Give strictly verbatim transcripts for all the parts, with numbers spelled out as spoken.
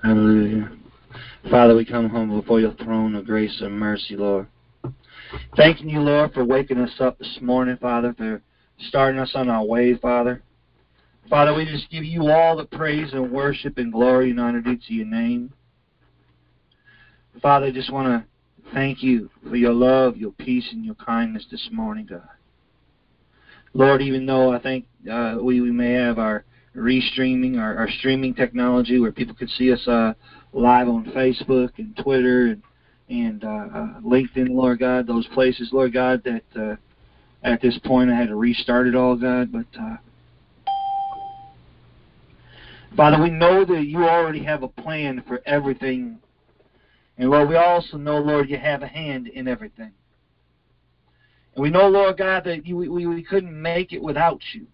Hallelujah. Father, we come home before your throne of grace and mercy, Lord. Thanking you, Lord, for waking us up this morning, Father, for starting us on our way, Father. Father, we just give you all the praise and worship and glory and honor due to your name. Father, I just want to thank you for your love, your peace, and your kindness this morning, God. Lord, even though I think uh, we, we may have our restreaming, our, our streaming technology where people could see us uh, live on Facebook and Twitter and, and uh, uh, LinkedIn, Lord God, those places, Lord God, that uh, at this point I had to restart it all, God. But, uh, Father, we know that you already have a plan for everything. And, Lord, we also know, Lord, you have a hand in everything. And we know, Lord God, that you, we, we couldn't make it without you.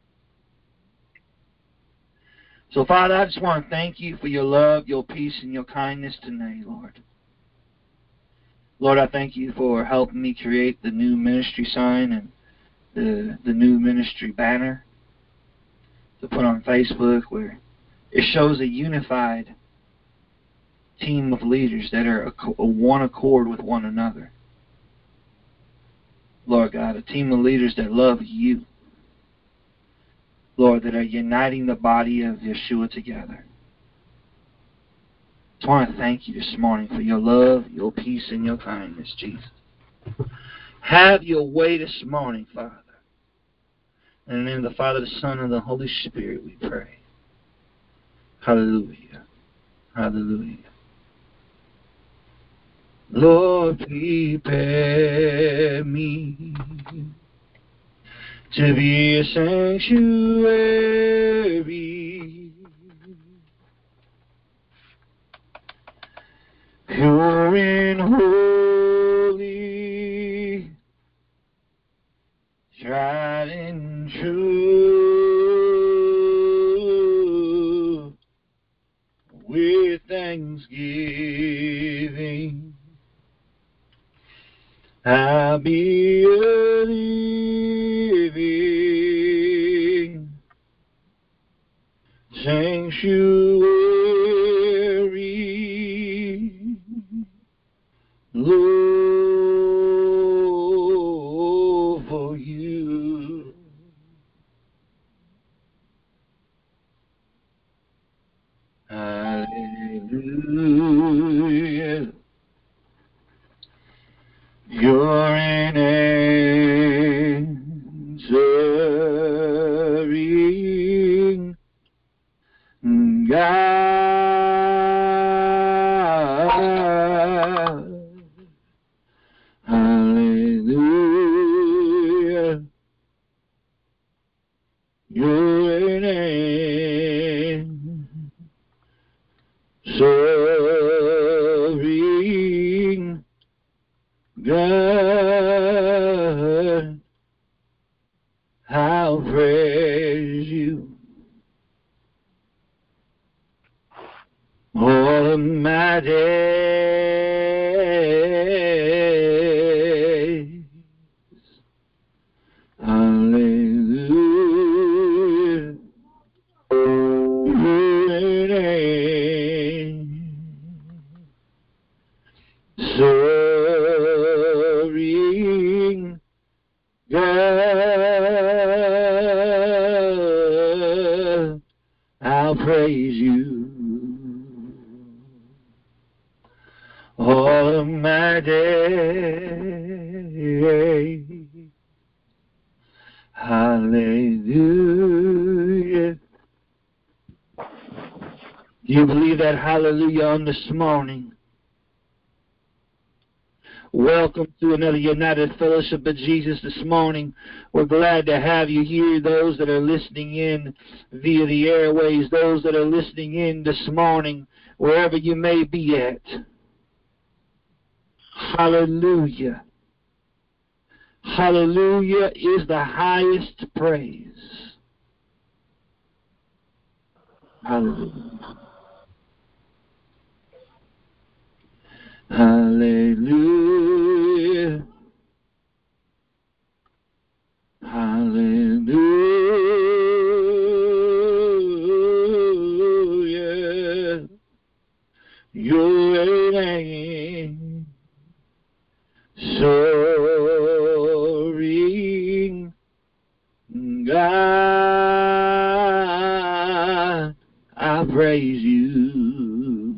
So, Father, I just want to thank you for your love, your peace, and your kindness today, Lord. Lord, I thank you for helping me create the new ministry sign and the, the new ministry banner to put on Facebook, where it shows a unified team of leaders that are a, a one accord with one another. Lord God, a team of leaders that love you. Lord, that are uniting the body of Yeshua together. I just want to thank you this morning for your love, your peace, and your kindness, Jesus. Have your way this morning, Father. And in the name of the Father, the Son, and the Holy Spirit, we pray. Hallelujah. Hallelujah. Lord, prepare me to be a sanctuary, pure and holy, tried and true, with thanksgiving. I'll be a living sanctuary, Lord, for you. Hallelujah. You're an answering God. Hallelujah. You're an answering God, I'll praise you all my days. Hallelujah. Your name. Serving God, I'll praise you all of my days. Hallelujah. Do you believe that hallelujah on this morning? Welcome to another United Fellowship of Jesus this morning. We're glad to have you here, those that are listening in via the airways, those that are listening in this morning, wherever you may be at. Hallelujah. Hallelujah is the highest praise. Hallelujah. Hallelujah. Hallelujah. I praise you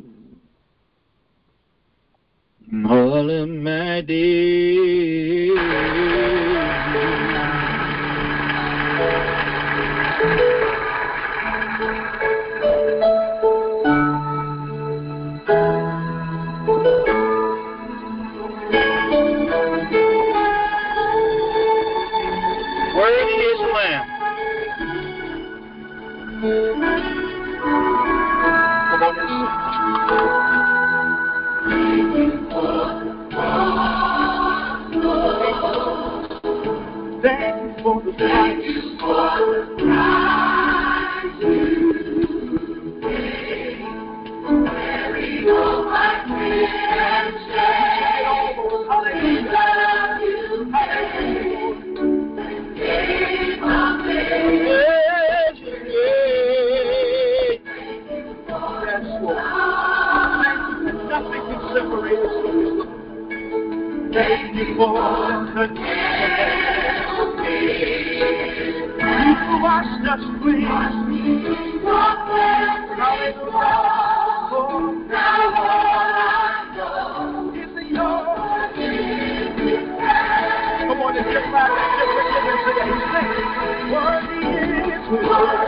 all of my days. Worthy is the Lamb. Come on and sing. Thank you for the price. Wearing all my sin and shame. Hallelujah. Nothing can separate us from you. Thank you for the you washed us clean. Come on and just laugh and just sing. Worthy is the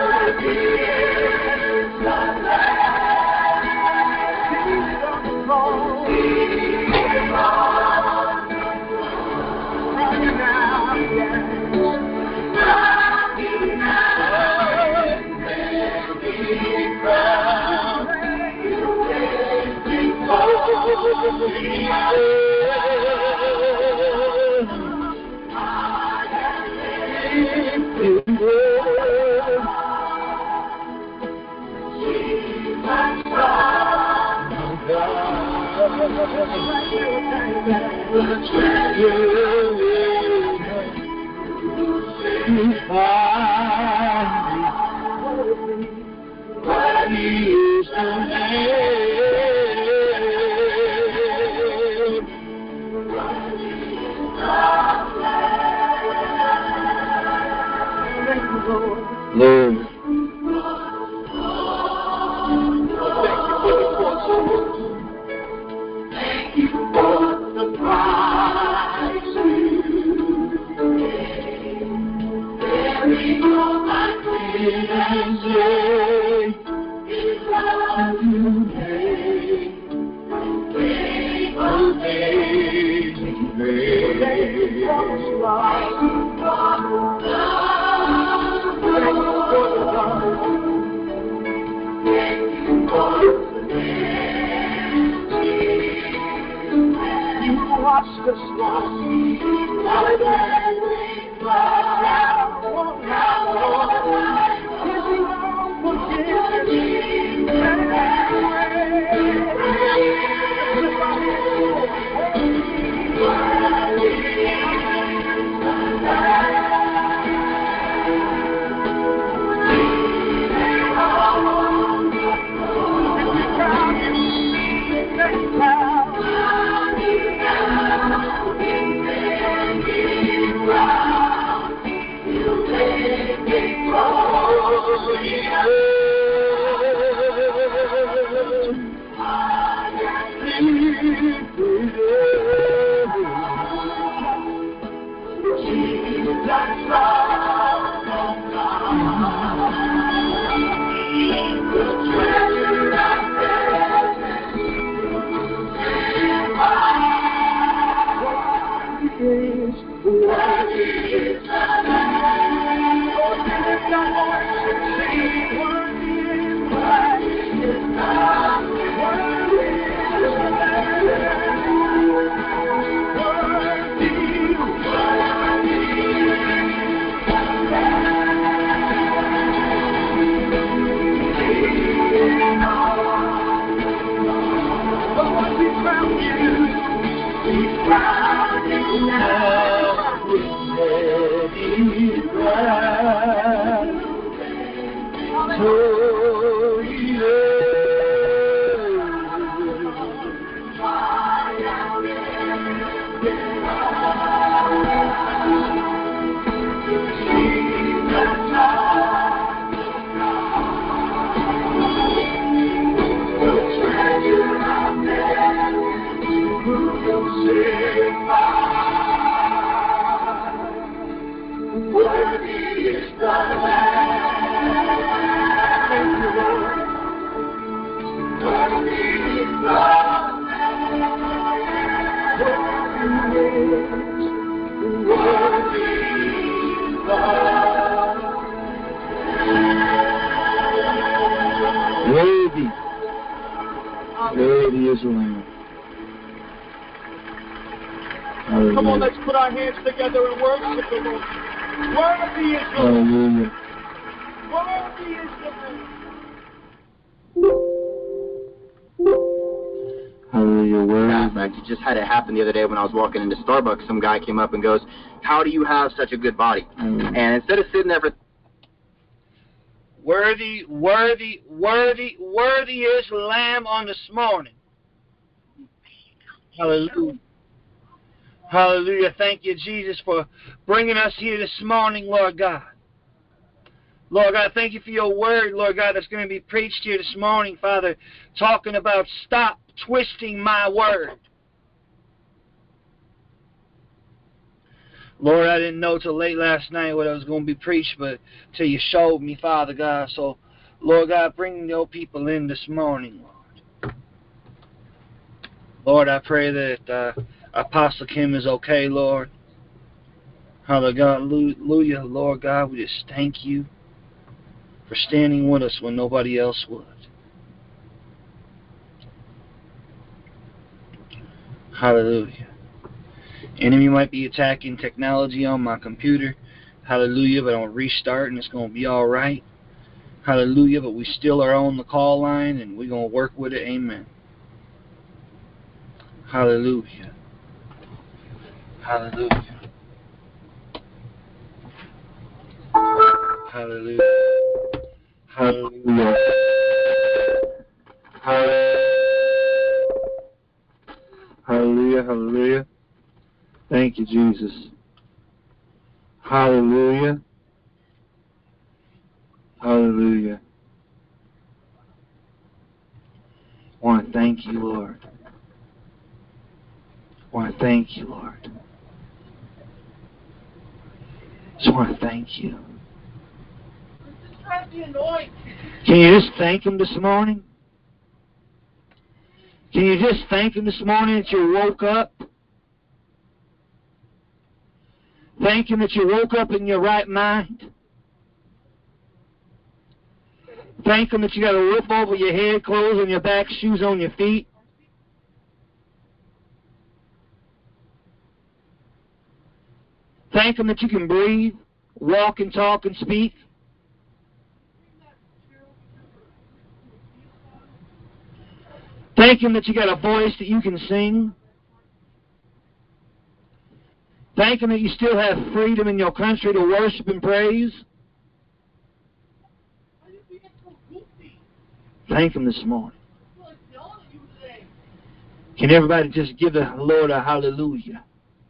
Lord. Thank you for the price you paid. Bearing all my sin and shame. It's love you made. Faithful days you made. Thank you for the love. Thank you for the love. Thank you for the washed us white. Worthy. Worthy is the Lamb. Hallelujah. Come on, let's put our hands together and worship the Lord. Worthy is the Hallelujah. Worthy is the Hallelujah. In Worthy. fact, it just had it happen the other day when I was walking into Starbucks. Some guy came up and goes, "How do you have such a good body?" Hallelujah. And instead of sitting there for Worthy, worthy, worthy, worthy is the Lamb on this morning. Hallelujah. Hallelujah. Thank you, Jesus, for bringing us here this morning, Lord God. Lord God, thank you for your word, Lord God, that's going to be preached here this morning, Father, talking about stop twisting my word. Lord, I didn't know till late last night what I was going to be preached, but till you showed me, Father God. So, Lord God, bring your people in this morning, Lord. Lord, I pray that uh, Apostle Kim is okay, Lord. Hallelujah, Lord God, we just thank you for standing with us when nobody else would. Hallelujah. Enemy might be attacking technology on my computer. Hallelujah, but I'm going to restart and it's going to be all right. Hallelujah, but we still are on the call line and we're going to work with it. Amen. Hallelujah. Hallelujah. Hallelujah. Hallelujah. Hallelujah. Hallelujah. Thank you, Jesus. Hallelujah. Hallelujah. I want to thank you, Lord. I want to thank you, Lord. Just want to thank you. Can you just thank Him this morning? Can you just thank Him this morning that you woke up? Thank Him that you woke up in your right mind. Thank Him that you got a roof over your head, clothes on your back, shoes on your feet. Thank Him that you can breathe, walk and talk and speak. Thank Him that you got a voice that you can sing. Thank Him that you still have freedom in your country to worship and praise. Thank Him this morning. Can everybody just give the Lord a hallelujah?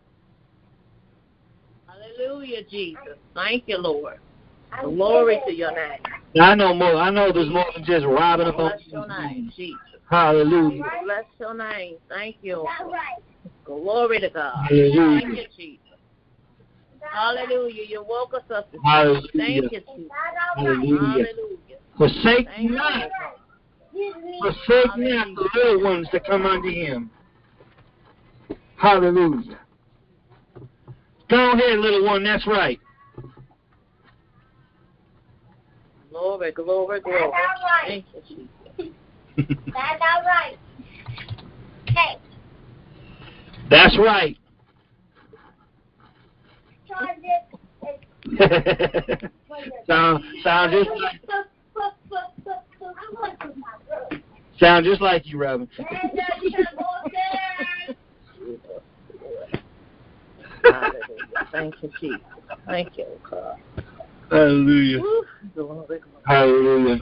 Hallelujah, Jesus. Thank you, Lord. Glory to your name. I know more. I know there's more than just robbing up on Bless your name, Jesus. Hallelujah. Bless your name. Thank you. Glory to God. Hallelujah. Thank you, Jesus. Hallelujah. You woke us up this Hallelujah. morning. Thank you, Jesus. Hallelujah. Hallelujah. Forsake Thank you, not. Lord. Forsake not the little ones that come unto Him. Hallelujah. Go ahead, little one. That's right. Glory, glory, glory. Thank you, Jesus. That's all right. Hey, That's right. try this. sound, sound just like sound just like you, Robin. Hallelujah. Thank you, Jesus. Thank you, God. Hallelujah. Woo. Glory, glory. Hallelujah.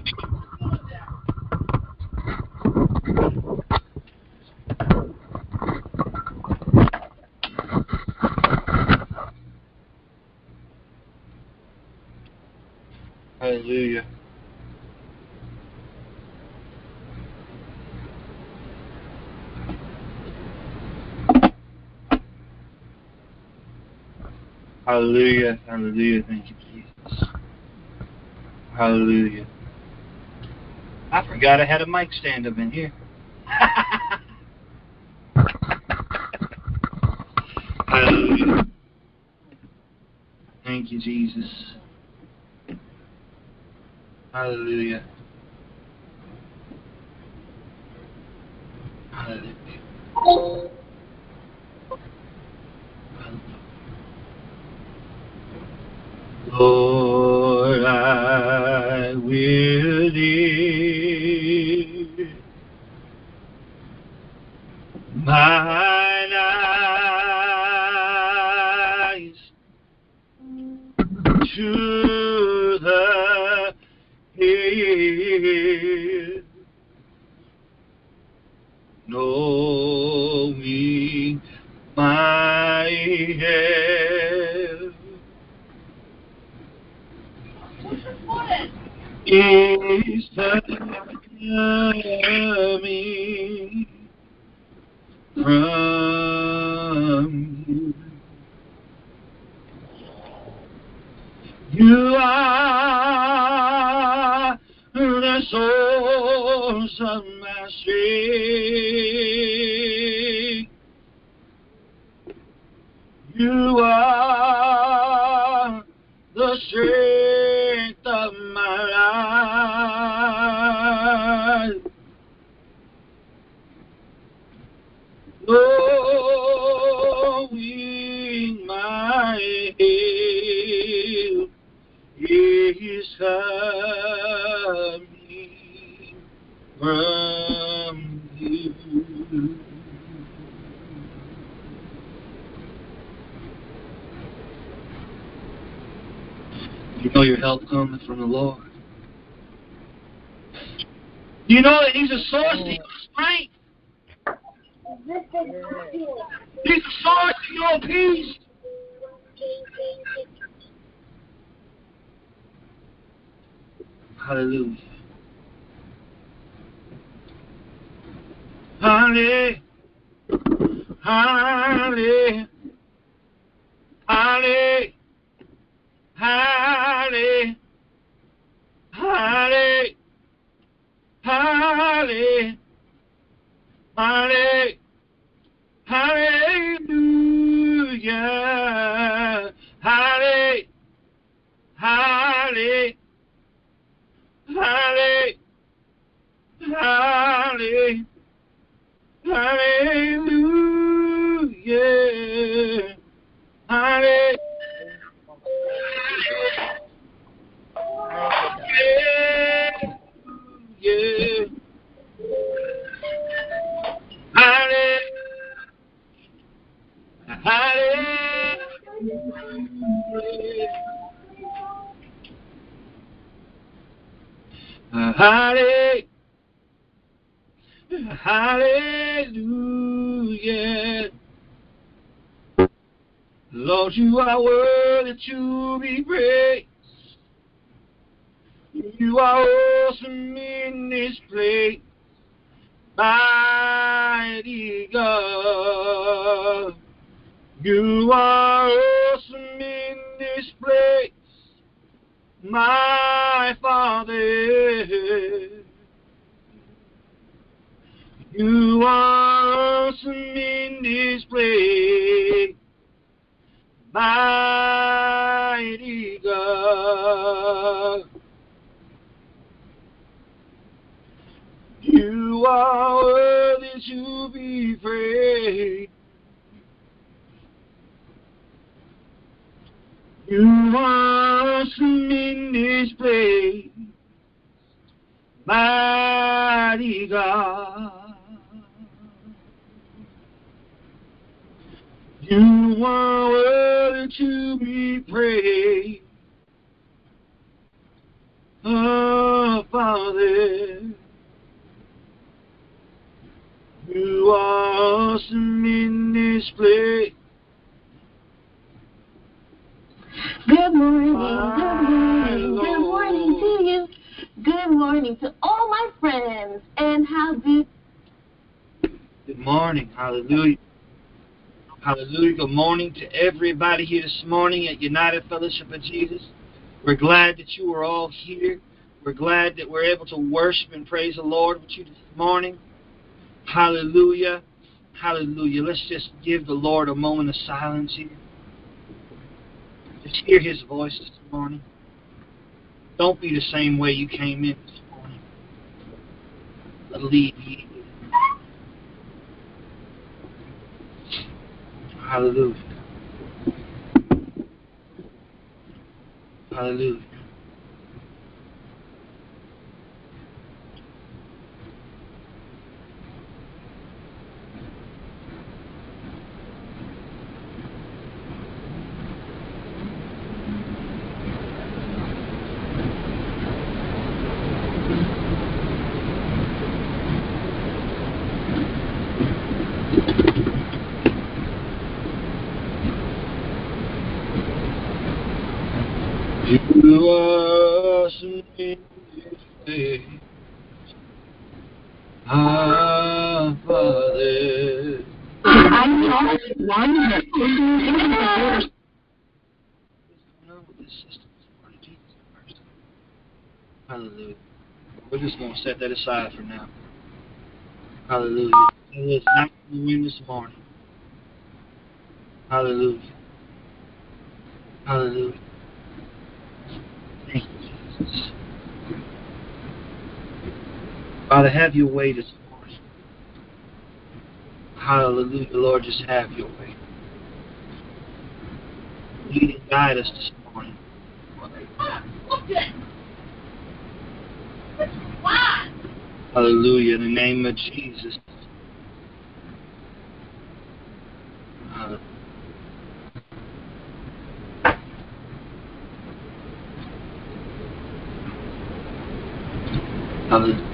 Hallelujah. Hallelujah. Hallelujah. Thank you, Jesus. Hallelujah. I forgot I had a mic stand up in here. Hallelujah. Thank you, Jesus. Hallelujah. mine eyes to the hill, knowing my help is coming from you. You are the source of my strength. You are the strength of my life. Knowing my help is coming from you. You know your help coming from the Lord. You know that He's a source of your strength. He's a source of your peace. Hallelujah. Hallelujah. Hallelujah. Hallelujah. Hallelujah. Hallelujah. Hallelujah. Hallelujah. Hallelujah. Hallelujah. Hallelujah. Hallelujah. Hallelujah. Hallelujah. Hallelujah. Yeah. Hallelujah. Hallelujah. Hallelujah. Hallelujah. Lord, you are worthy to be praised. You are awesome in this place, mighty God. You are awesome in this place, my Father. You are awesome in this place, mighty God. You are worthy to be praised. You are awesome in this place, mighty God. You are worthy to be praised, oh Father. You are awesome in this place. Good morning, good morning, good morning to you. Good morning to all my friends. And how do... Good morning, hallelujah. Hallelujah. Good morning to everybody here this morning at United Fellowship of Jesus. We're glad that you are all here. We're glad that we're able to worship and praise the Lord with you this morning. Hallelujah. Hallelujah. Let's just give the Lord a moment of silence here. Just hear His voice this morning. Don't be the same way you came in this morning. Believe ye. Hallelujah. Hallelujah. name is praised. Our Father. I know one that What's going on with this system? Lord Jesus Christ. Hallelujah. We're just going to set that aside for now. Hallelujah. It's not going to win this morning. Hallelujah. Hallelujah. Thank you, Jesus. Father, have your way this morning. Hallelujah, Lord, just have your way. Lead and guide us this morning. Hallelujah, in the name of Jesus. Hallelujah. Hallelujah.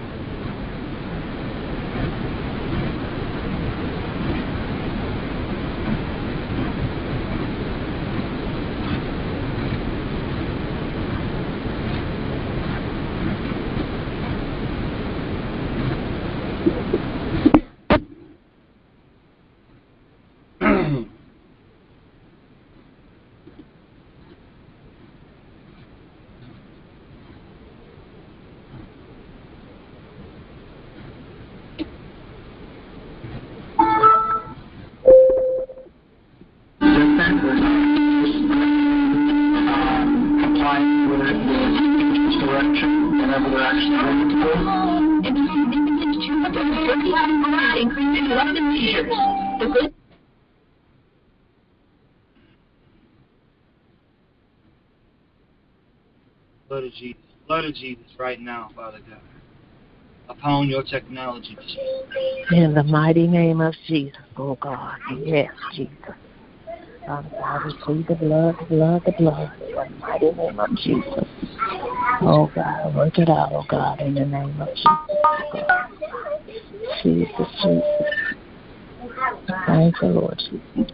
Blood of Jesus, blood of Jesus right now, Father God, upon your technology. In the mighty name of Jesus, oh God, yes, Jesus. Father God, we plead the blood, the blood, the blood, in the mighty name of Jesus. Oh God, work it out, oh God, in the name of Jesus, oh God. Jesus, Jesus. Thank you, Lord Jesus.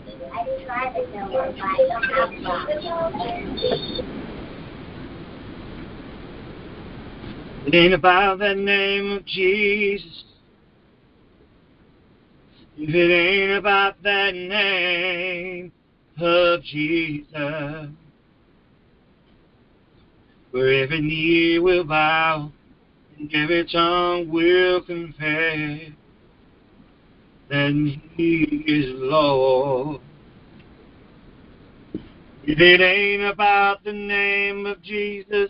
It ain't about that name of Jesus. If it ain't about that name of Jesus, where every knee will bow and every tongue will confess that He is Lord. If it ain't about the name of Jesus,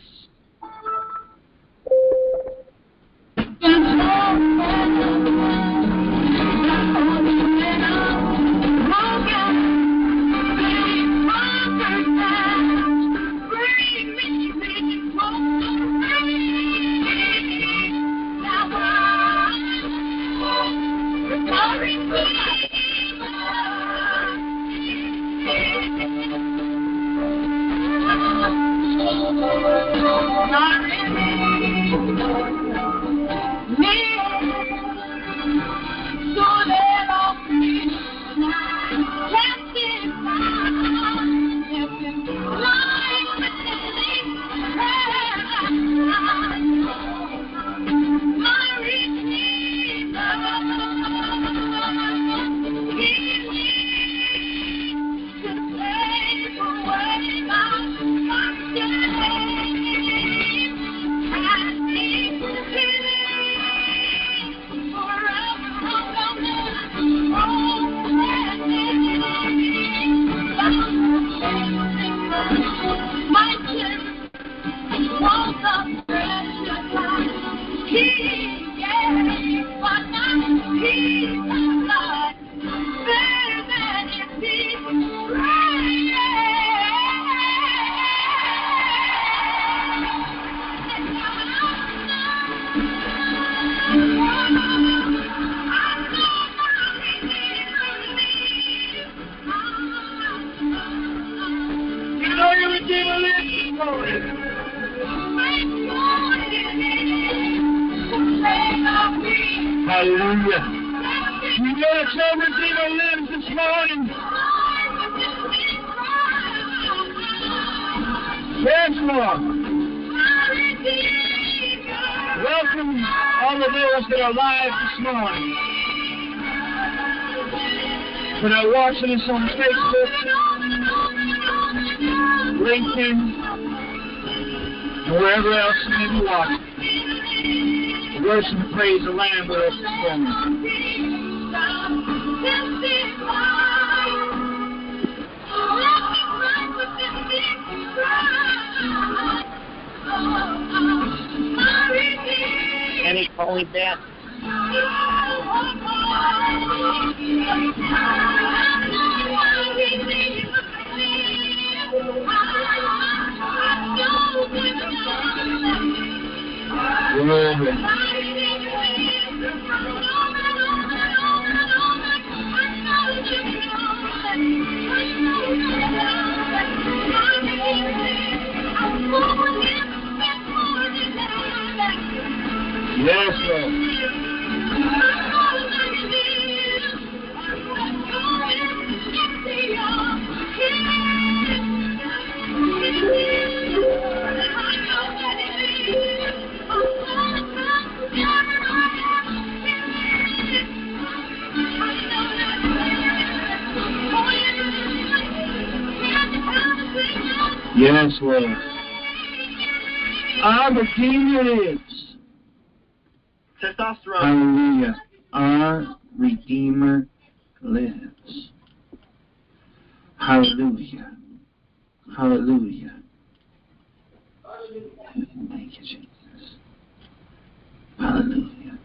hallelujah. You know that your Redeemer lives this morning. Yes, Lord. Welcome all of those that are live this morning, that are watching us on Facebook, LinkedIn, and wherever else you may be watching. To worship and praise the Lamb with us this morning. And he called me back. Glory. Yes, Lord. Yes, Lord. Our Redeemer lives. Testosterone. Hallelujah. Our Redeemer lives. Hallelujah. Hallelujah. Thank you, Jesus. Hallelujah.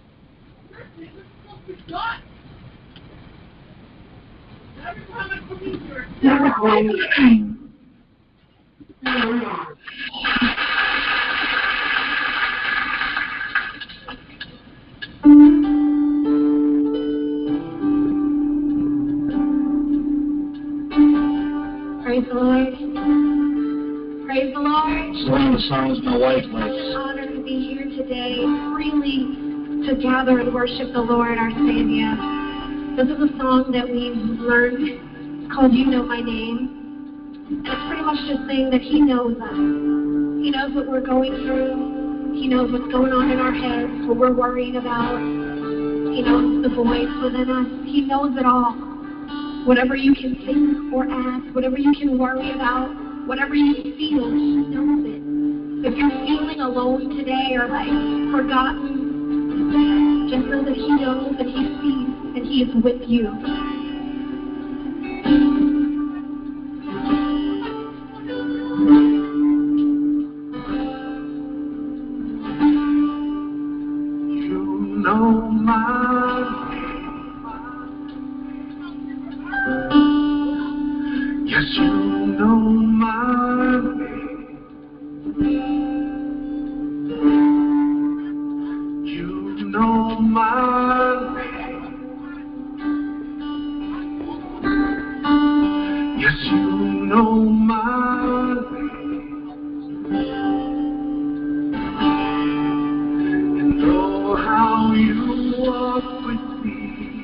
Praise the Lord. Praise the Lord. It's one of the songs my wife likes. It's an honor to be here today, freely to gather and worship the Lord, our Savior. This is a song that we've learned. It's called You Know My Name. And it's pretty much just saying that He knows us. He knows what we're going through. He knows what's going on in our heads, what we're worrying about. He knows the voice within us. He knows it all. Whatever you can think or ask, whatever you can worry about, whatever you feel, He knows it. If you're feeling alone today or like forgotten, just know that He knows and He sees and He is with you. You know my Yes, you know my name. You know my name. Yes, you know my name. And oh, how you walk with me.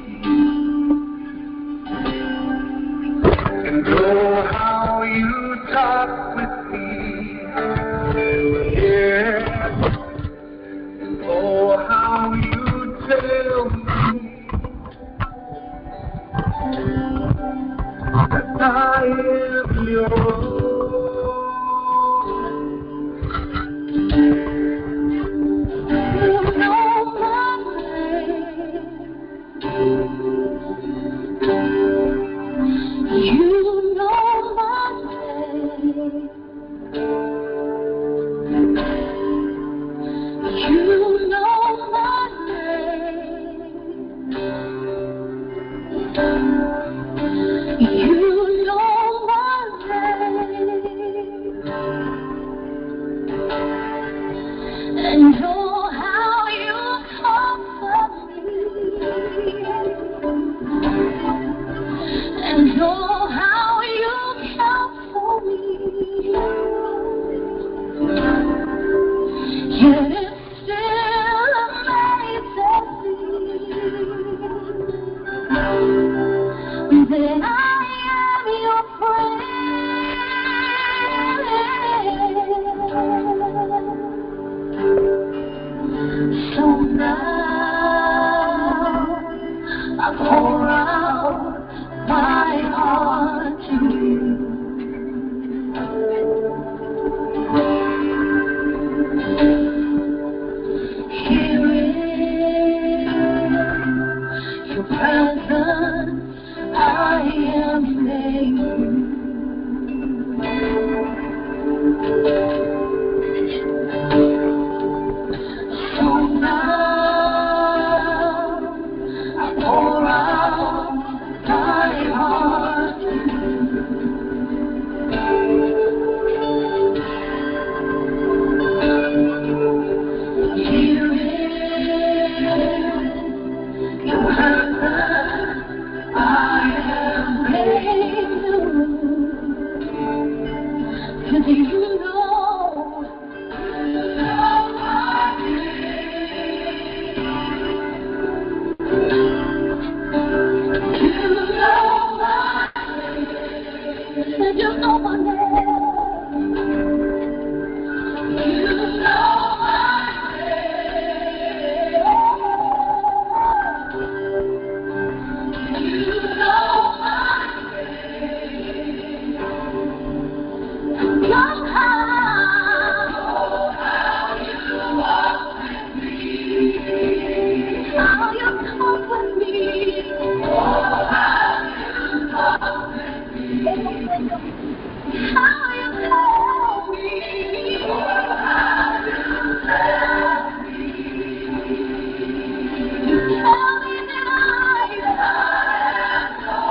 And oh, how you talk with me, yeah. And oh, how you tell me that I am yours. You know my name. You know my name. You know my name. You know my name. So now I pour out my heart to you. Here in your presence I am made new. So now I pour out my heart to you. Here in your presence I am made new. 'Cause you know, you know my name. You know my name. And you know my name. You know my name. You know my name. Know how you walk with me, how you talk with me, oh, how you talk with me, how you tell me, oh, how you tell me, you tell me that I am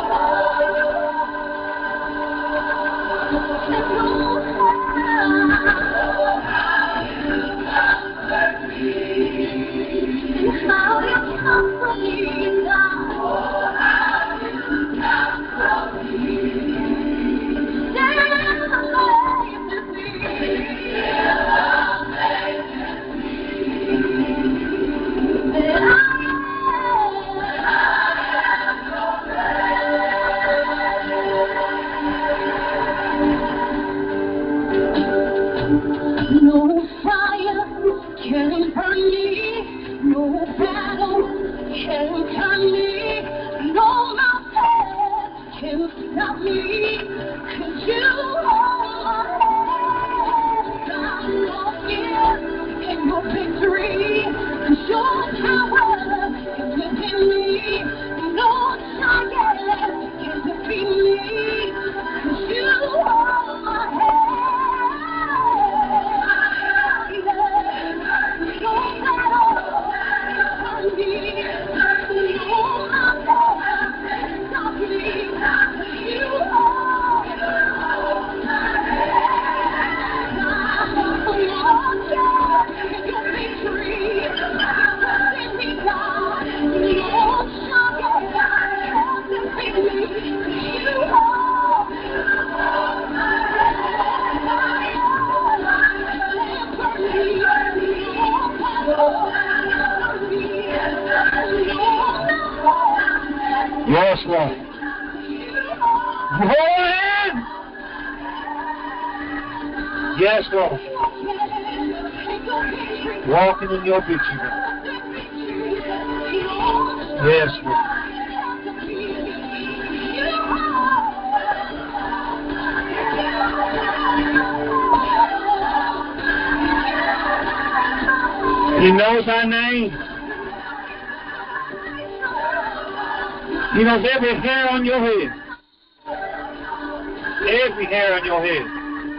yours, and no how you comfort me now. Oh, how you comfort me. Still amazes me. Still amazes me. That I am your man. No fire can burn me. No battle can turn me, no mountain can stop me, 'cause you hold my hand. I'm walking in your victory, 'cause your power is within me. No giant can defeat me, 'cause you hold my hand. No battle. Yes, Lord. Roll in. Yes, Lord. Walking in your victory. Yes, Lord. He knows our name. He knows every hair on your head. Every hair on your head.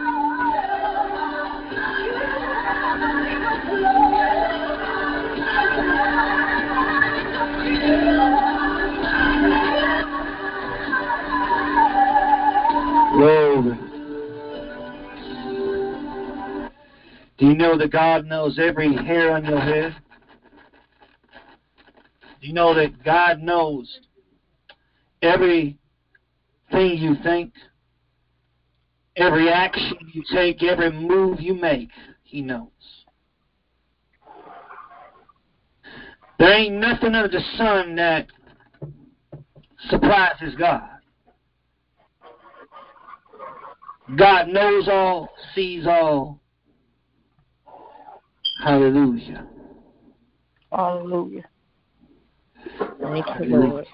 Glory. Do you know that God knows every hair on your head? Do you know that God knows everything you think, every action you take, every move you make? He knows. There ain't nothing under the sun that surprises God. God knows all, sees all. Hallelujah. Hallelujah. Thank you, Lord.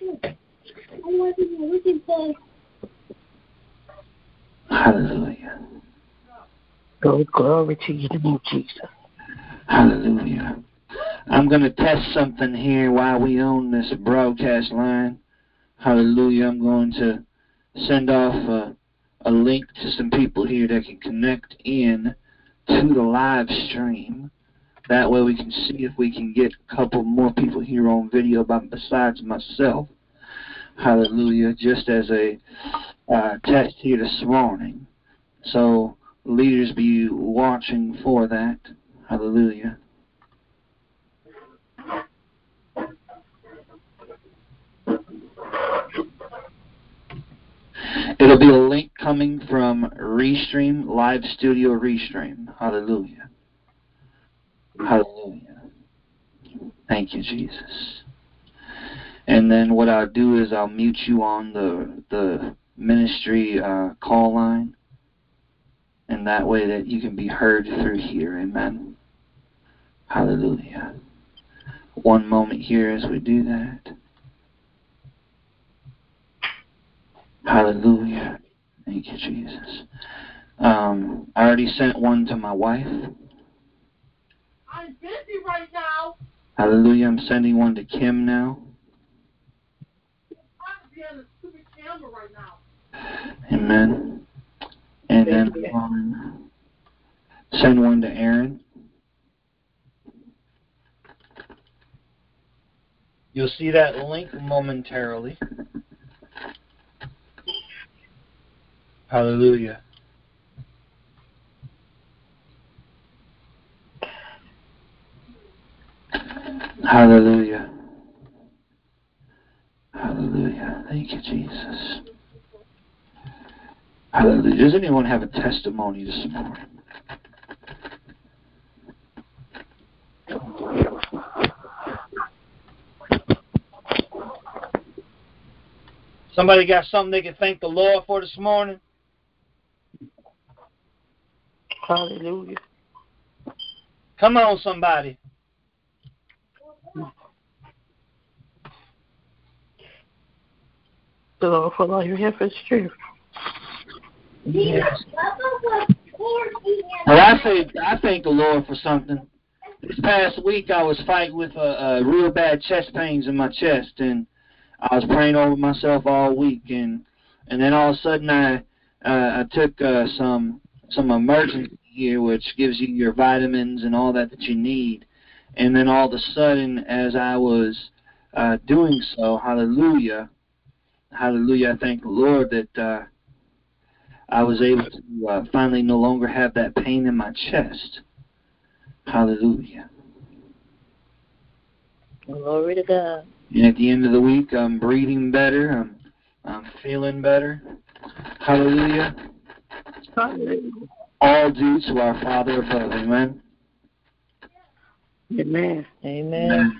Hallelujah. Go glory to your name, Jesus. Hallelujah. I'm going to test something here while we own this broadcast line. Hallelujah. I'm going to send off a, a link to some people here that can connect in to the live stream. That way we can see if we can get a couple more people here on video besides myself. Hallelujah. Just as a uh, test here this morning. So leaders be watching for that. Hallelujah. It'll be a link coming from Restream, Live Studio Restream. Hallelujah. Hallelujah. Thank you, Jesus. And then what I'll do is I'll mute you on the the ministry uh, call line. And that way that you can be heard through here. Amen. Hallelujah. One moment here as we do that. Hallelujah. Thank you, Jesus. Um, I already sent one to my wife. I'm busy right now. Hallelujah. I'm sending one to Kim now. I'm behind a stupid camera right now. Amen. And then um, send one to Aaron. You'll see that link momentarily. Hallelujah. Hallelujah. Hallelujah. Thank you, Jesus. Hallelujah. Does anyone have a testimony this morning? Somebody got something they can thank the Lord for this morning? Hallelujah. Come on, somebody. The Lord for all your efforts, true. Yes. Well, I say I thank the Lord for something. This past week I was fighting with a, a real bad chest pains in my chest, and I was praying over myself all week, and and then all of a sudden I uh, I took uh, some some emergency here, which gives you your vitamins and all that that you need, and then all of a sudden as I was uh, doing so, hallelujah, hallelujah, I thank the Lord that uh, I was able to uh, finally no longer have that pain in my chest. Hallelujah. Glory to God. And at the end of the week, I'm breathing better. I'm, I'm feeling better. Hallelujah. Hallelujah. All due to our Father above. Amen. Amen. Amen.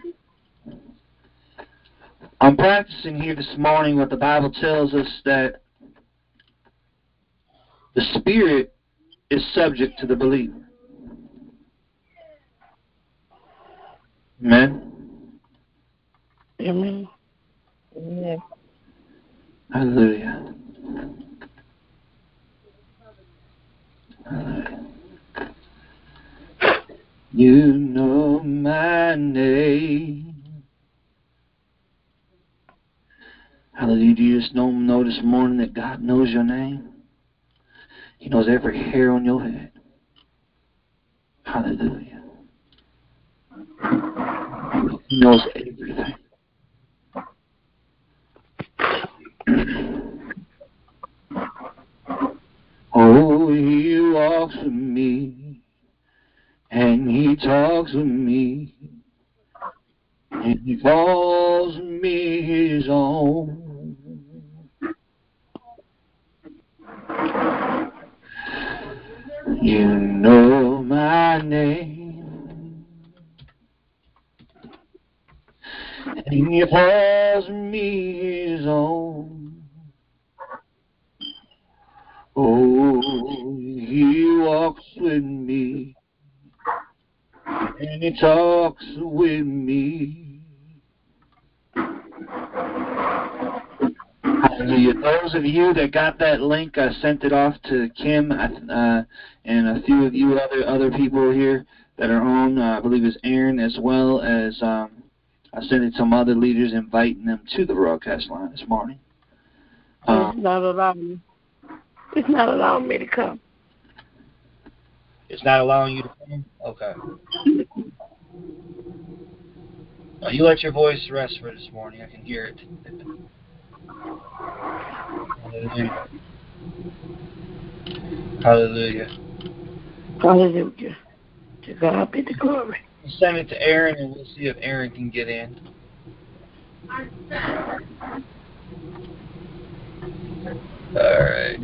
I'm practicing here this morning what the Bible tells us, that the Spirit is subject to the believer. Amen. Amen. Amen. Hallelujah. Hallelujah. You know my name. Hallelujah. Do you just know, know this morning that God knows your name? He knows every hair on your head. Hallelujah. He knows everything. Oh, he walks with me, and he talks with me, and he calls me his own. You know my name, and he calls me his own. Oh, he walks with me, and and He talks with me. Hallelujah. Those of you that got that link, I sent it off to Kim uh, and a few of you other other people here that are on. Uh, I believe it's Aaron, as well as um, I sent it to some other leaders, inviting them to the broadcast line this morning. Um, it's not allowing me. It's not allowing me to come. It's not allowing you to come? Okay. Uh, you let your voice rest for this morning. I can hear it. Hallelujah. Hallelujah. Hallelujah. To God be the glory. We'll send it to Aaron, and we'll see if Aaron can get in. All right.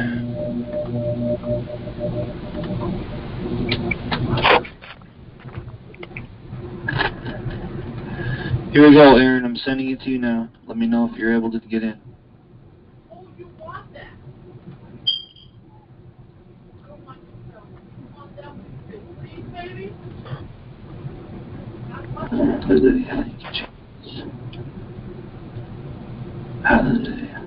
Here we go, Aaron. I'm sending it to you now. Let me know if you're able to get in. Oh, you want that? I don't want yourself. You want that with your sleep, baby? Hallelujah. Thank you, Jesus. Hallelujah.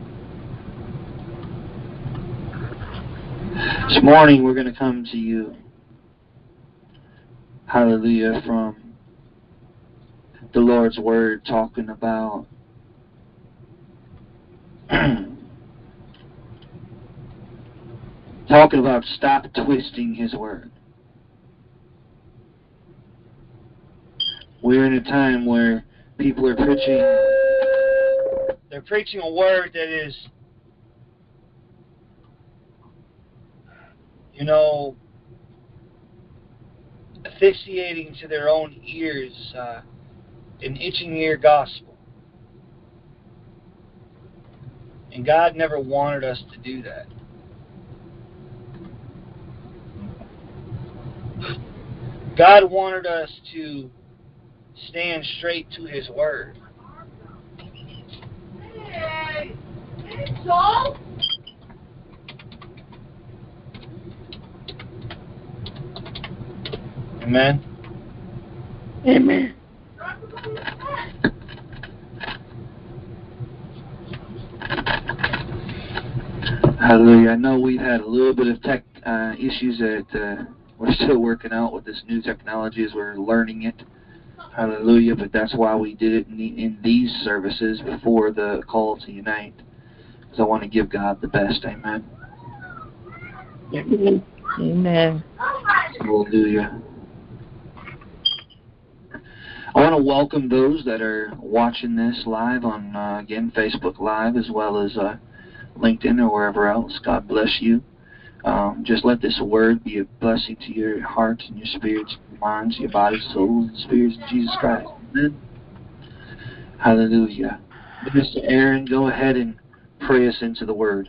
This morning we're going to come to you, hallelujah, from the Lord's Word, talking about talking about stop twisting His Word. We're in a time where people are preaching, they're preaching a word that is, you know, asphyxiating to their own ears, uh, an itching ear gospel. And God never wanted us to do that. God wanted us to stand straight to His Word. Hey! Hey, Joel! Amen? Amen. Hallelujah. I know we've had a little bit of tech uh, issues that uh, we're still working out with this new technology as we're learning it. Hallelujah. But that's why we did it in, the, in these services before the call to unite. Because I want to give God the best. Amen. Amen. Amen. Hallelujah. I want to welcome those that are watching this live on, uh, again, Facebook Live, as well as uh, LinkedIn or wherever else. God bless you. Um, just let this word be a blessing to your hearts and your spirits, your minds, your bodies, souls, and spirits of Jesus Christ. Amen. Hallelujah. Mister Aaron, go ahead and pray us into the word.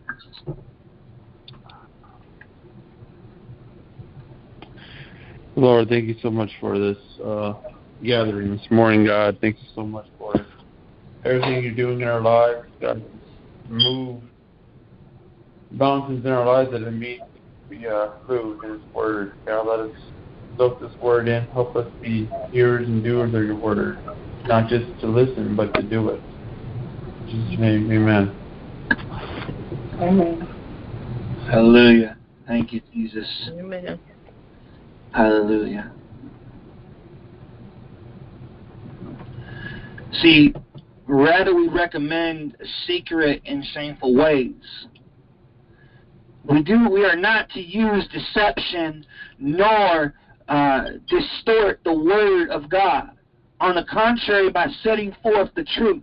Lord, thank you so much for this uh, gathering this morning, God. Thank you so much for everything you're doing in our lives. God, remove mountains in our lives that have made we uh, move in His Word. God, let us soak this Word in. Help us be hearers and doers of your Word, not just to listen, but to do it. In Jesus' name, amen. Amen. Hallelujah. Thank you, Jesus. Amen. Hallelujah. See, rather we recommend secret and shameful ways. We do. We are not to use deception nor uh, distort the word of God. On the contrary, by setting forth the truth.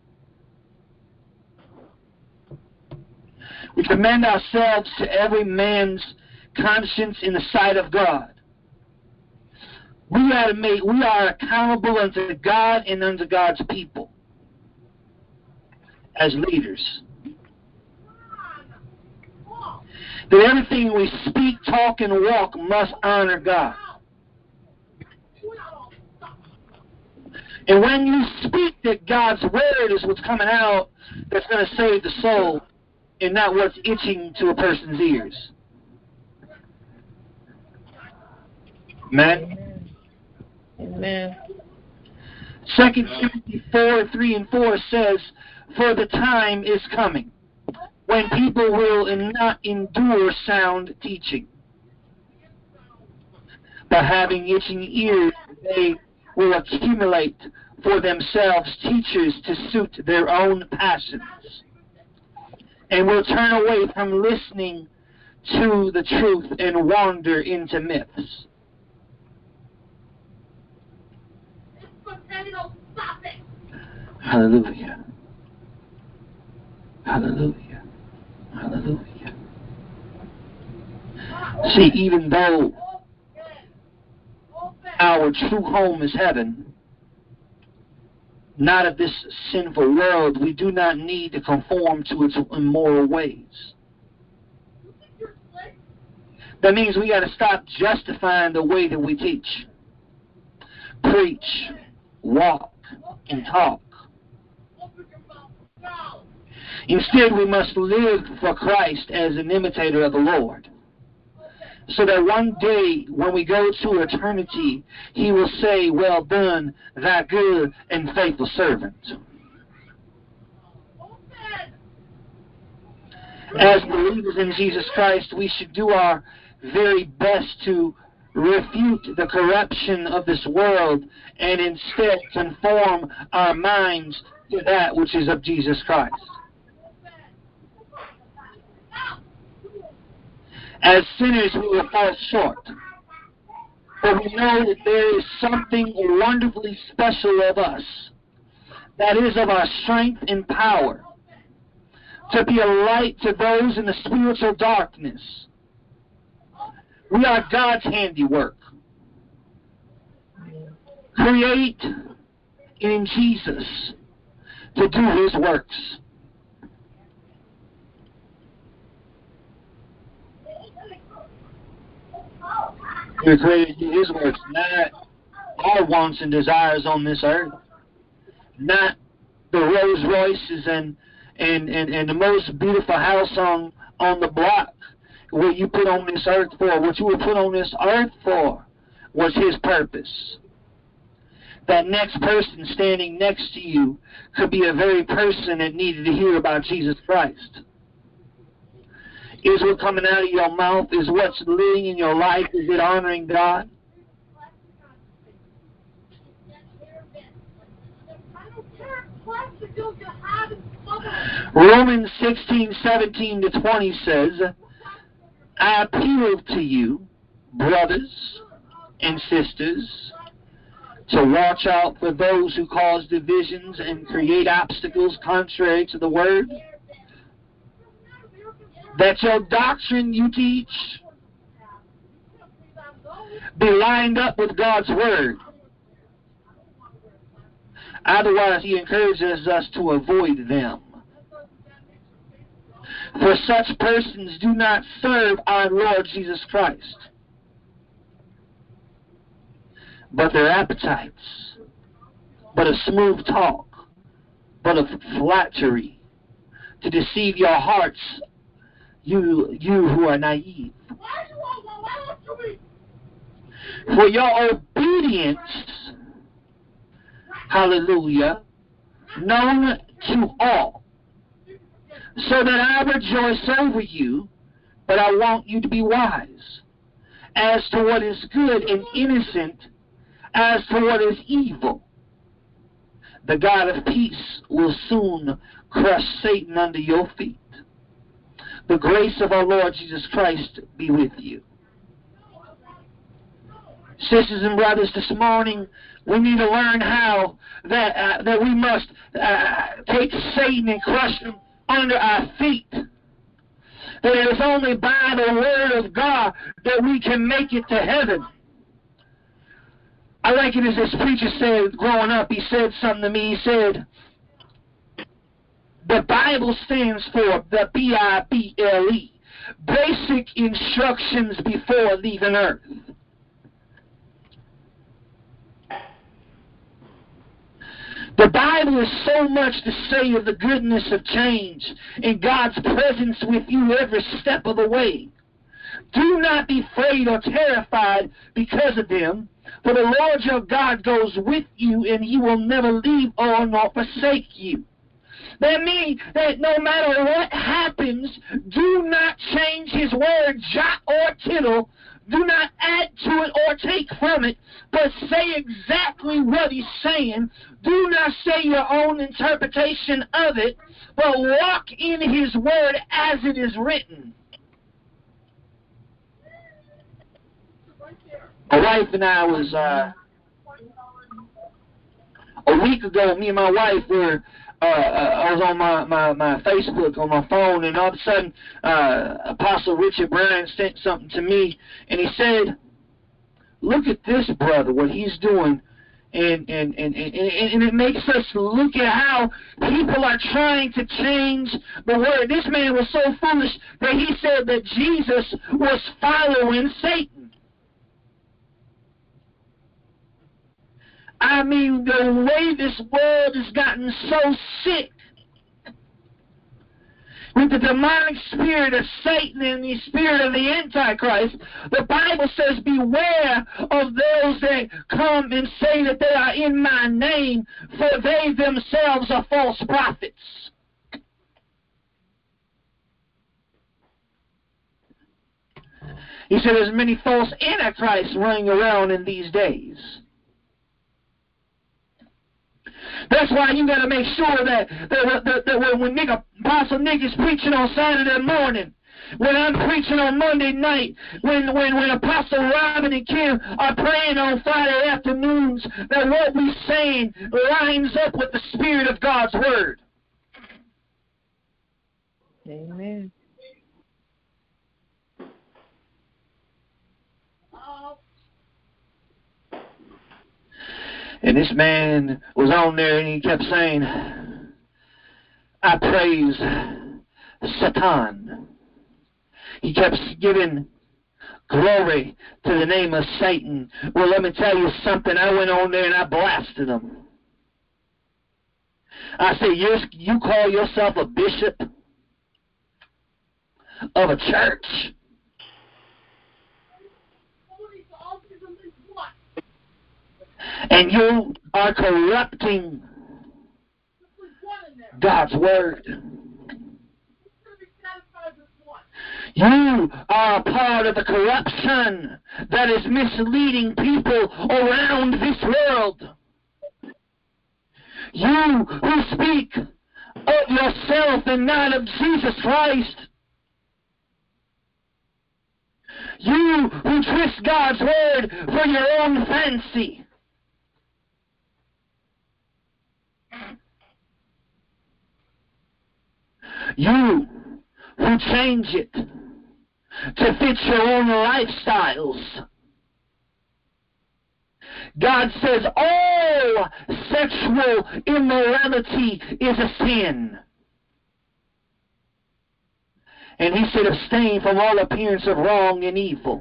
We commend ourselves to every man's conscience in the sight of God. We are, made, we are accountable unto God and unto God's people as leaders. That everything we speak, talk, and walk must honor God. And when you speak that God's word is what's coming out that's going to save the soul and not what's itching to a person's ears. Amen? Amen. Second Timothy four, three and four says, "For the time is coming when people will not endure sound teaching, but having itching ears, they will accumulate for themselves teachers to suit their own passions, and will turn away from listening to the truth and wander into myths." Hallelujah. Hallelujah. Hallelujah. See, even though our true home is heaven, not of this sinful world, we do not need to conform to its immoral ways. That means we got to stop justifying the way that we teach, preach, walk, and talk. Instead, we must live for Christ as an imitator of the Lord, so that one day when we go to eternity, He will say, "Well done, thy good and faithful servant." As believers in Jesus Christ, we should do our very best to refute the corruption of this world and instead conform our minds to that which is of Jesus Christ. As sinners, we will fall short, but we know that there is something wonderfully special of us, that is of our strength and power, to be a light to those in the spiritual darkness. We are God's handiwork, create in Jesus to do His works. We're created to do His works, not our wants and desires on this earth, not the Rolls Royces and and, and, and the most beautiful house on, on the block. What you put on this earth for, what you were put on this earth for, was His purpose. That next person standing next to you could be a very person that needed to hear about Jesus Christ. Is what coming out of your mouth, is what's living in your life, is it honoring God? Romans sixteen, seventeen to twenty says, "I appeal to you, brothers and sisters, to watch out for those who cause divisions and create obstacles contrary to the word, that your doctrine you teach be lined up with God's word. Otherwise, He encourages us to avoid them. For such persons do not serve our Lord Jesus Christ, but their appetites, but a smooth talk, but a flattery, to deceive your hearts, you, you who are naive. For your obedience, hallelujah, known to all, so that I rejoice over you, but I want you to be wise as to what is good and innocent as to what is evil. The God of peace will soon crush Satan under your feet. The grace of our Lord Jesus Christ be with you." Sisters and brothers, this morning we need to learn how that uh, that we must uh, take Satan and crush him under our feet. That it is only by the word of God that we can make it to heaven. I like it as this preacher said growing up. He said something to me. He said, the Bible stands for the B I B L E, basic instructions before leaving earth. The Bible is so much to say of the goodness of change and God's presence with you every step of the way. Do not be afraid or terrified because of them, For the Lord your God goes with you, and he will never leave or nor forsake you. That means that no matter what happens, do not change his word jot or tittle. Do not add to it or take from it, but say exactly what he's saying. Do not say your own interpretation of it, but walk in his word as it is written. My wife and I was, uh, a week ago, me and my wife were, uh, uh, I was on my, my, my Facebook on my phone, and all of a sudden, uh, Apostle Richard Bryan sent something to me, and he said, look at this brother, what he's doing, and, and, and, and, and it makes us look at how people are trying to change the word. This man was so foolish that he said that Jesus was following Satan. I mean, the way this world has gotten so sick with the demonic spirit of Satan and the spirit of the Antichrist, the Bible says, beware of those that come and say that they are in my name, for they themselves are false prophets. He said there's many false antichrists running around in these days. That's why you got to make sure that, that, that, that when Nick, Apostle Nick is preaching on Saturday morning, when I'm preaching on Monday night, when, when, when Apostle Robin and Kim are praying on Friday afternoons, that what we're saying lines up with the Spirit of God's Word. Amen. And this man was on there and he kept saying, I praise Satan. He kept giving glory to the name of Satan. Well, let me tell you something. I went on there and I blasted him. I said, you you call yourself a bishop of a church? And you are corrupting God's word. You are a part of the corruption that is misleading people around this world. You who speak of yourself and not of Jesus Christ. You who twist God's word for your own fancy. You who change it to fit your own lifestyles. God says all sexual immorality is a sin. And he said abstain from all appearance of wrong and evil.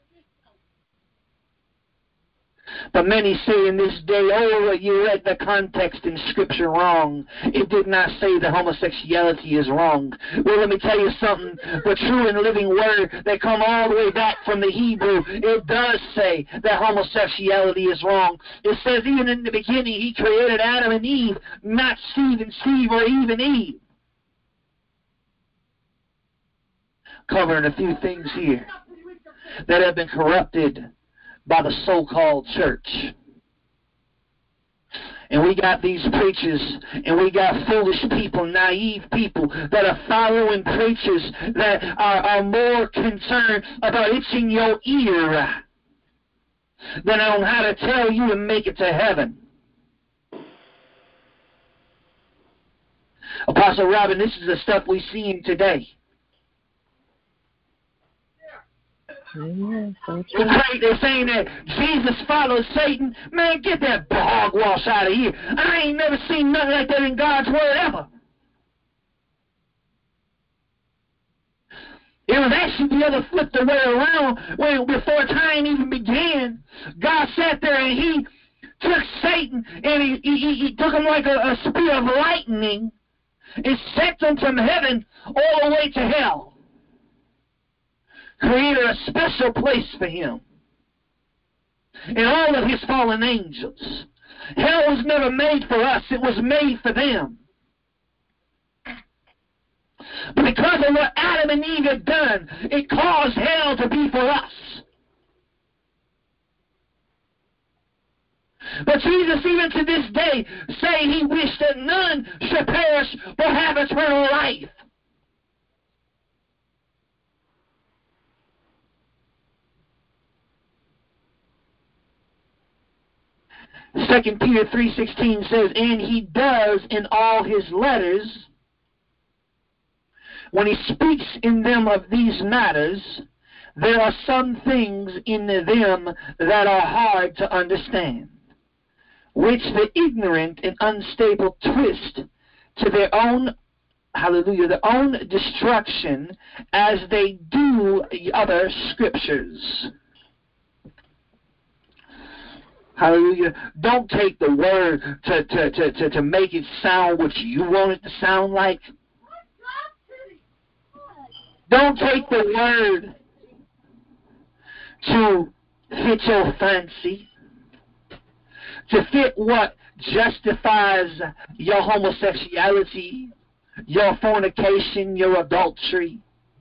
But many say in this day, oh, you read the context in Scripture wrong. It did not say that homosexuality is wrong. Well, let me tell you something. The true and living word that come all the way back from the Hebrew, it does say that homosexuality is wrong. It says even in the beginning he created Adam and Eve, not Steve and Steve or even Eve. Covering a few things here that have been corrupted by the so-called church. And we got these preachers, and we got foolish people, naive people that are following preachers that are, are more concerned about itching your ear than on how to tell you to make it to heaven. Apostle Robin, this is the stuff we see in today. Amen. So It's great. They're saying that Jesus follows Satan. Man, get that hogwash out of here. I ain't never seen nothing like that in God's word ever. It was actually the other flipped the way around when before time even began. God sat there and he took Satan and he, he, he took him like a, a speed of lightning and sent him from heaven all the way to hell. Created a special place for him. and all of his fallen angels. Hell was never made for us. It was made for them. But because of what Adam and Eve had done, it caused hell to be for us. But Jesus, even to this day, say he wished that none should perish but have eternal life. Second Peter three sixteen says, and he does in all his letters, when he speaks in them of these matters, there are some things in them that are hard to understand, which the ignorant and unstable twist to their own, hallelujah, their own destruction, as they do other scriptures. Hallelujah. Don't take the word to, to, to, to, to make it sound what you want it to sound like. Don't take the word to fit your fancy, to fit what justifies your homosexuality, your fornication, your adultery.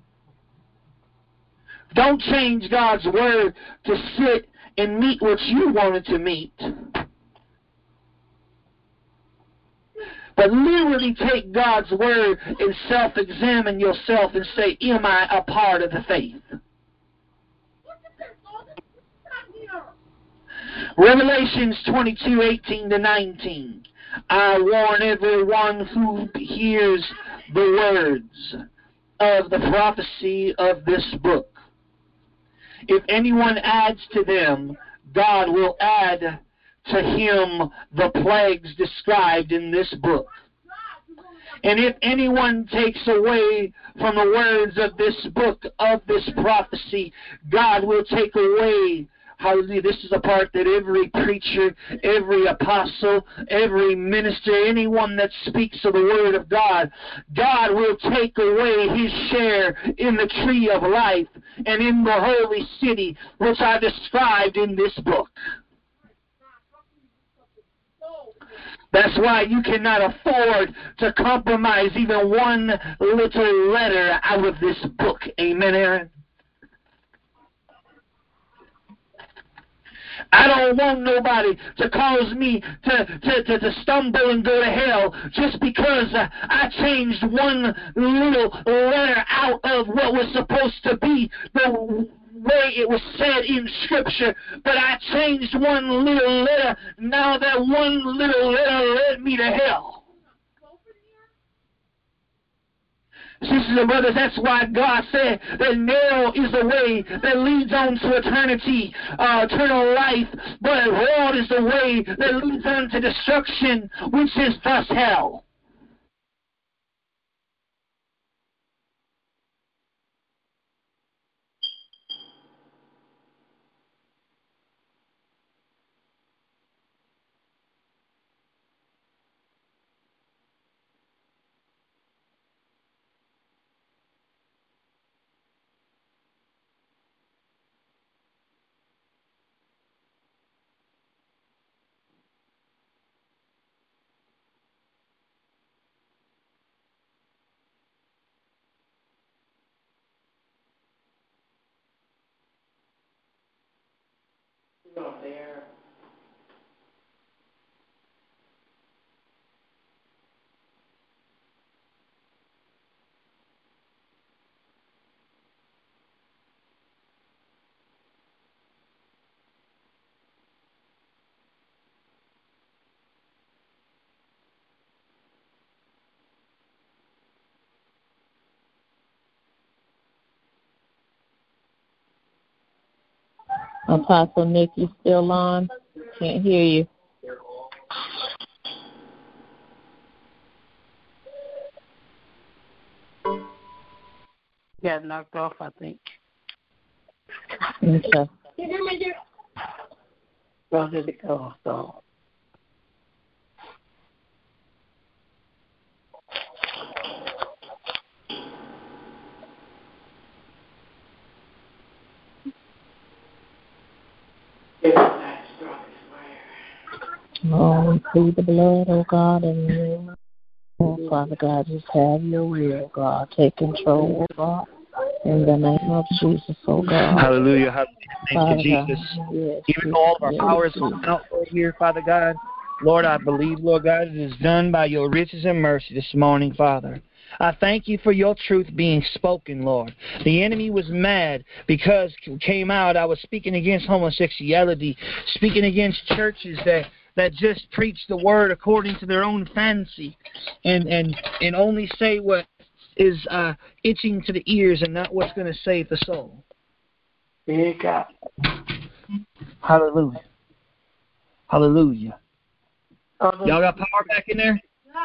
Don't change God's word to sit and meet what you wanted to meet. But literally take God's word and self-examine yourself and say, am I a part of the faith? Revelations twenty-two, eighteen to nineteen. I warn everyone who hears the words of the prophecy of this book. If anyone adds to them, God will add to him the plagues described in this book. And if anyone takes away from the words of this book, of this prophecy, God will take away. Hallelujah. This is a part that every preacher, every apostle, every minister, anyone that speaks of the word of God, God will take away his share in the tree of life and in the holy city, which I described in this book. That's why you cannot afford to compromise even one little letter out of this book. Amen, Aaron? I don't want nobody to cause me to, to, to, to stumble and go to hell just because uh, I changed one little letter out of what was supposed to be the way it was said in Scripture. But I changed one little letter. Now that one little letter led me to hell. Sisters and brothers, that's why God said that narrow is the way that leads on to eternity, uh, eternal life, but broad is the way that leads on to destruction, which is thus hell. There. Apostle Nick, you still on? Can't hear you. Got knocked off, I think. Okay. Where did it go? So. It's plead the blood, oh God, in the name of oh, Father God, just have your way, oh God. Take control, oh God, in the name of Jesus, oh God. Hallelujah. Hallelujah. Thank Father you, God, Jesus. yes, Even though all of our yes, power is yes. going out right here, Father God, Lord, I believe, Lord God, it is done by your riches and mercy this morning, Father. I thank you for your truth being spoken, Lord. The enemy was mad because it came out. I was speaking against homosexuality, speaking against churches that, that just preach the word according to their own fancy and, and, and only say what is uh, itching to the ears and not what's going to save the soul. Yeah, God. Hallelujah. Hallelujah. Uh-huh. Y'all got power back in there?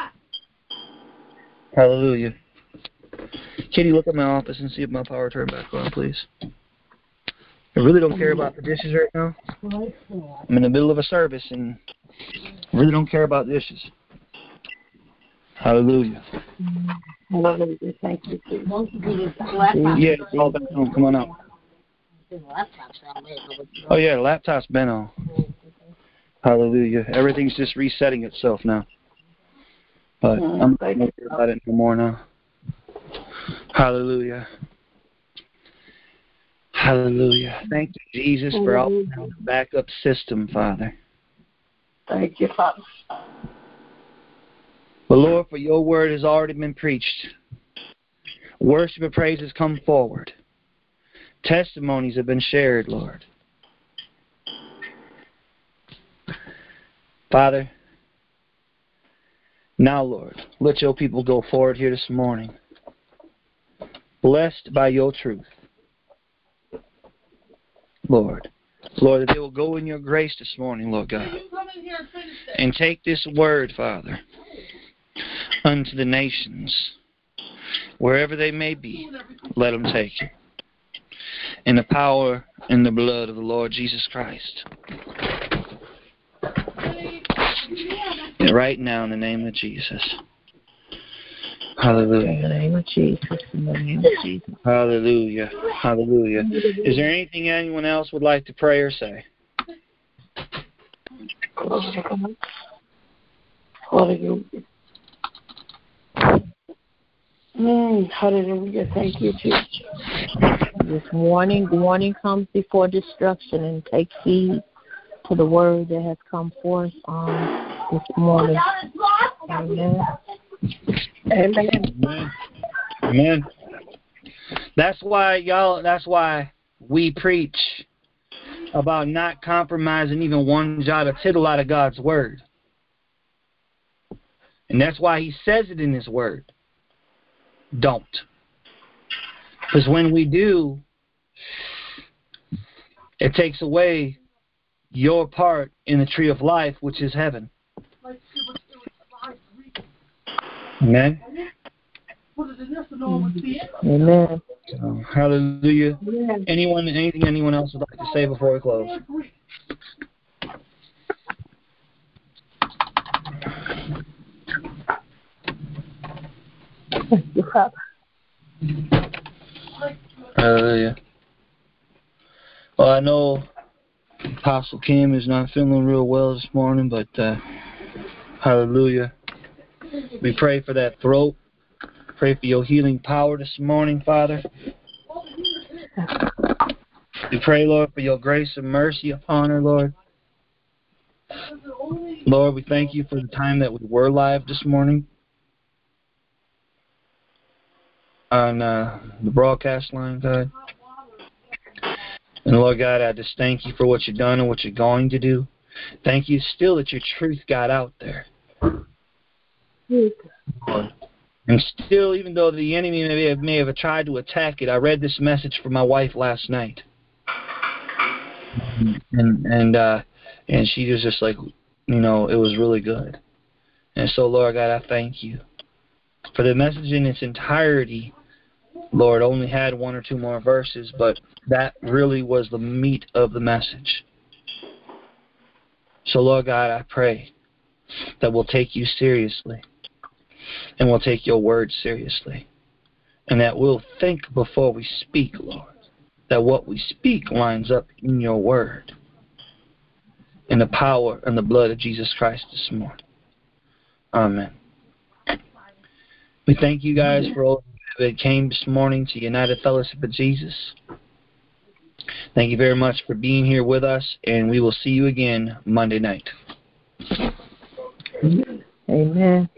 Hallelujah. Kitty, look at my office and see if my power turned back on, please. I really don't care about the dishes right now. I'm in the middle of a service and I really don't care about dishes. Hallelujah. Hallelujah. Thank you, Jesus. Yeah, it's all back on. Come on out. Oh, yeah, the laptop's been on. Hallelujah. Everything's just resetting itself now. But I'm not going to care about it no more now. Hallelujah. Hallelujah. Thank you, Jesus, for all the backup system, Father. Thank you, Father. But Lord, for your word has already been preached. Worship and praises come forward. Testimonies have been shared, Lord. Father, now, Lord, let your people go forward here this morning, blessed by your truth. Lord, Lord, that they will go in your grace this morning, Lord God, and take this word, Father, unto the nations, wherever they may be, let them take it. In the power and the blood of the Lord Jesus Christ. And right now, in the name of Jesus. Hallelujah. In the name of Jesus. In the name of Jesus. Hallelujah. Hallelujah. Is there anything anyone else would like to pray or say? Hallelujah. Mm, hallelujah. Thank you, Jesus. This warning, warning comes before destruction, and take heed to the word that has come forth um, this morning. Amen. Amen. Amen. Amen. That's why, y'all, that's why we preach about not compromising even one jot or tittle out of God's word. And that's why he says it in his word. Don't. Because when we do, it takes away your part in the tree of life, which is heaven. Amen. Amen. So, hallelujah. Anyone, anything anyone else would like to say before we close? Hallelujah. Well, I know Apostle Kim is not feeling real well this morning, but uh, hallelujah. We pray for that throat. Pray for your healing power this morning, Father. We pray, Lord, for your grace and mercy upon her, Lord. Lord, we thank you for the time that we were live this morning on uh, the broadcast line, God. And Lord God, I just thank you for what you've done and what you're going to do. Thank you still that your truth got out there. Lord. And still, even though the enemy may have, may have tried to attack it, I read this message for my wife last night. And and uh, and she was just like, you know, it was really good. And so, Lord God, I thank you. For the message in its entirety, Lord, only had one or two more verses, but that really was the meat of the message. So, Lord God, I pray that we'll take you seriously. And we'll take your word seriously. And that we'll think before we speak, Lord. That what we speak lines up in your word. in the power and the blood of Jesus Christ this morning. Amen. We thank you guys for all that came this morning to United Fellowship of Jesus. Thank you very much for being here with us, and we will see you again Monday night. Amen.